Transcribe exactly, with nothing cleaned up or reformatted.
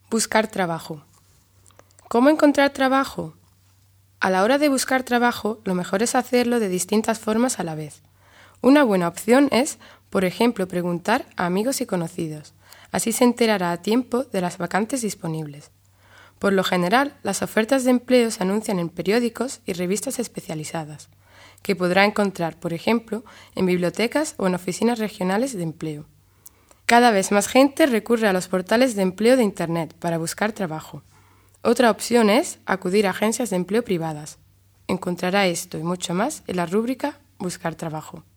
Buscar trabajo. ¿Cómo encontrar trabajo? A la hora de buscar trabajo, lo mejor es hacerlo de distintas formas a la vez. Una buena opción es, por ejemplo, preguntar a amigos y conocidos. Así se enterará a tiempo de las vacantes disponibles. Por lo general, las ofertas de empleo se anuncian en periódicos y revistas especializadas, que podrá encontrar, por ejemplo, en bibliotecas o en oficinas regionales de empleo. Cada vez más gente recurre a los portales de empleo de Internet para buscar trabajo. Otra opción es acudir a agencias de empleo privadas. Encontrará esto y mucho más en la rúbrica Buscar trabajo.